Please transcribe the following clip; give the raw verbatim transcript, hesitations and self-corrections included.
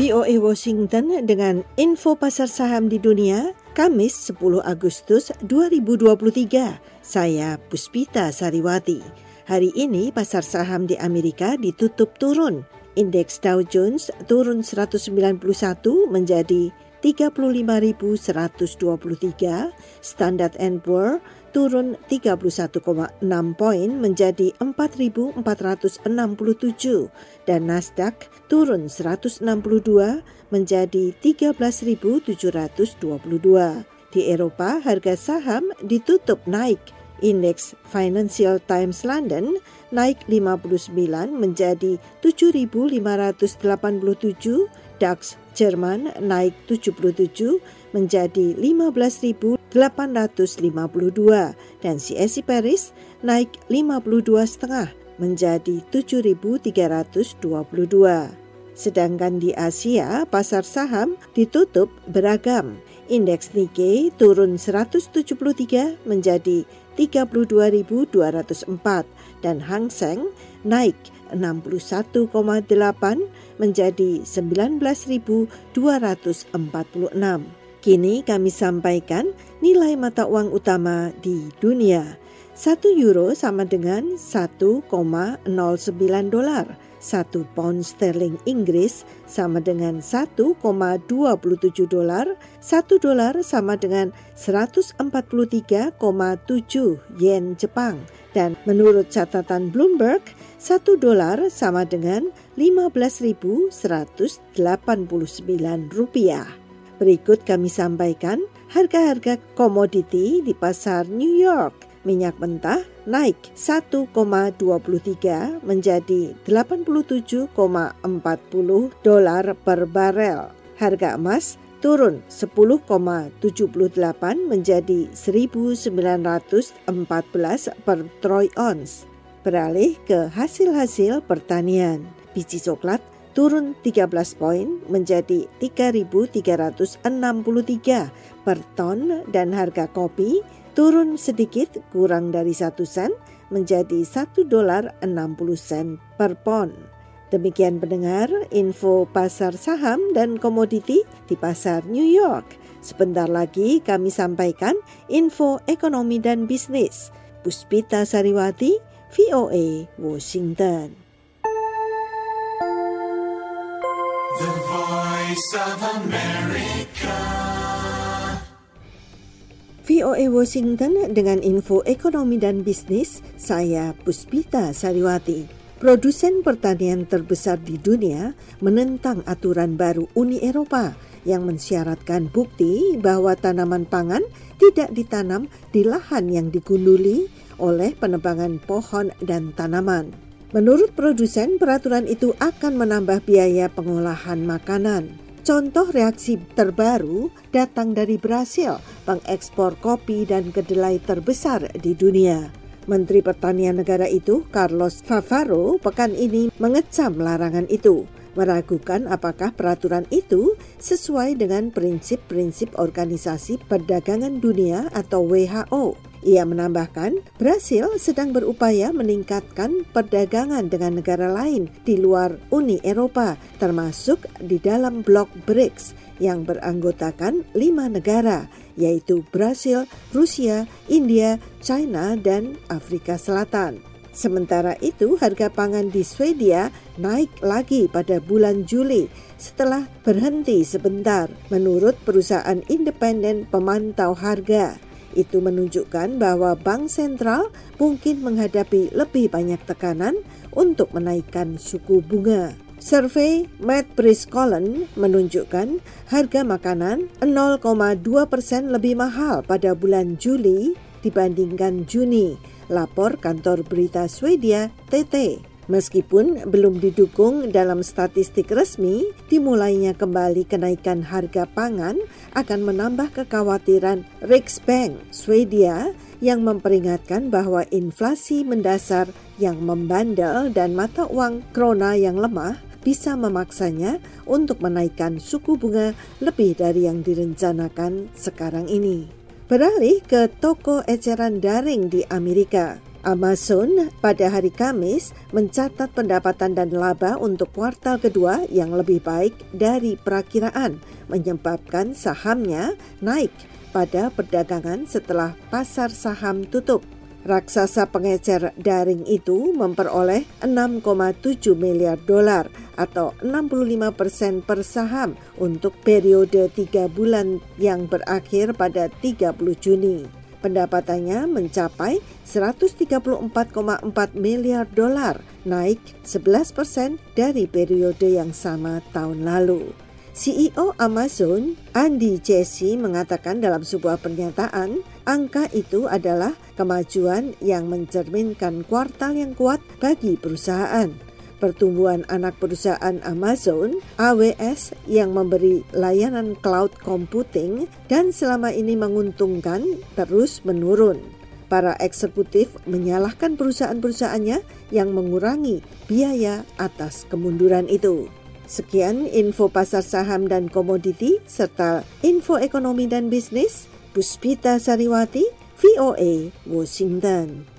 V O A Washington dengan info pasar saham di dunia, Kamis sepuluh Agustus dua ribu dua puluh tiga. Saya Puspita Sariwati. Hari ini pasar saham di Amerika ditutup turun. Indeks Dow Jones turun seratus sembilan puluh satu menjadi tiga puluh lima ribu seratus dua puluh tiga, Standard and Poor turun tiga puluh satu koma enam poin menjadi empat ribu empat ratus enam puluh tujuh dan Nasdaq turun seratus enam puluh dua menjadi tiga belas ribu tujuh ratus dua puluh dua. Di Eropa, harga saham ditutup naik. Indeks Financial Times London naik lima puluh sembilan menjadi tujuh ribu lima ratus delapan puluh tujuh, DAX Jerman naik tujuh puluh tujuh menjadi lima belas ribu delapan ratus lima puluh dua dan C S I Paris naik lima puluh dua koma lima menjadi tujuh ribu tiga ratus dua puluh dua. Sedangkan di Asia, pasar saham ditutup beragam. Indeks Nikkei turun seratus tujuh puluh tiga menjadi tiga puluh dua ribu dua ratus empat dan Hang Seng naik enam puluh satu koma delapan menjadi sembilan belas ribu dua ratus empat puluh enam. Kini kami sampaikan nilai mata uang utama di dunia. Satu euro sama dengan satu koma nol sembilan dolar. Satu pound sterling Inggris sama dengan satu koma dua tujuh dolar. Satu dolar sama dengan seratus empat puluh tiga koma tujuh yen Jepang. Dan menurut catatan Bloomberg, satu dolar sama dengan lima belas ribu seratus delapan puluh sembilan rupiah. Berikut kami sampaikan harga-harga komoditi di pasar New York. Minyak mentah naik satu koma dua tiga menjadi delapan puluh tujuh koma empat nol dolar per barel. Harga emas turun sepuluh koma tujuh delapan menjadi seribu sembilan ratus empat belas per troy ounce. Beralih ke hasil-hasil pertanian. Biji coklat turun tiga belas poin menjadi tiga ribu tiga ratus enam puluh tiga per ton dan harga kopi turun sedikit kurang dari satu sen menjadi satu dolar enam puluh sen per pon. Demikian pendengar info pasar saham dan komoditi di pasar New York. Sebentar lagi kami sampaikan info ekonomi dan bisnis. Puspita Sariwati, V O A Washington. The Voice of America. V O A Washington dengan info ekonomi dan bisnis, saya Puspita Sariwati. Produsen pertanian terbesar di dunia menentang aturan baru Uni Eropa yang mensyaratkan bukti bahwa tanaman pangan tidak ditanam di lahan yang digunduli oleh penebangan pohon dan tanaman. Menurut produsen, peraturan itu akan menambah biaya pengolahan makanan. Contoh reaksi terbaru datang dari Brasil, pengekspor kopi dan kedelai terbesar di dunia. Menteri Pertanian negara itu, Carlos Favaro, pekan ini mengecam larangan itu, meragukan apakah peraturan itu sesuai dengan prinsip-prinsip Organisasi Perdagangan Dunia atau W H O. Ia menambahkan, Brasil sedang berupaya meningkatkan perdagangan dengan negara lain di luar Uni Eropa, termasuk di dalam blok B R I C S yang beranggotakan lima negara, yaitu Brasil, Rusia, India, China, dan Afrika Selatan. Sementara itu, harga pangan di Swedia naik lagi pada bulan Juli setelah berhenti sebentar, menurut perusahaan independen pemantau harga. Itu menunjukkan bahwa bank sentral mungkin menghadapi lebih banyak tekanan untuk menaikkan suku bunga. Survei Matt Briscoe menunjukkan harga makanan nol koma dua persen lebih mahal pada bulan Juli dibandingkan Juni, lapor kantor berita Swedia T T. Meskipun belum didukung dalam statistik resmi, dimulainya kembali kenaikan harga pangan akan menambah kekhawatiran Riksbank Swedia yang memperingatkan bahwa inflasi mendasar yang membandel dan mata uang krona yang lemah bisa memaksanya untuk menaikkan suku bunga lebih dari yang direncanakan sekarang ini. Beralih ke toko eceran daring di Amerika. Amazon pada hari Kamis mencatat pendapatan dan laba untuk kuartal kedua yang lebih baik dari perakiraan, menyebabkan sahamnya naik pada perdagangan setelah pasar saham tutup. Raksasa pengecer daring itu memperoleh enam koma tujuh miliar dolar atau enam puluh lima persen per saham untuk periode tiga bulan yang berakhir pada tiga puluh Juni. Pendapatannya mencapai seratus tiga puluh empat koma empat miliar dolar, naik sebelas persen dari periode yang sama tahun lalu. C E O Amazon, Andy Jassy, mengatakan dalam sebuah pernyataan, angka itu adalah kemajuan yang mencerminkan kuartal yang kuat bagi perusahaan. Pertumbuhan anak perusahaan Amazon, A W S, yang memberi layanan cloud computing dan selama ini menguntungkan, terus menurun. Para eksekutif menyalahkan perusahaan-perusahaannya yang mengurangi biaya atas kemunduran itu. Sekian info pasar saham dan komoditi serta info ekonomi dan bisnis. Puspita Sariwati, V O A, Washington.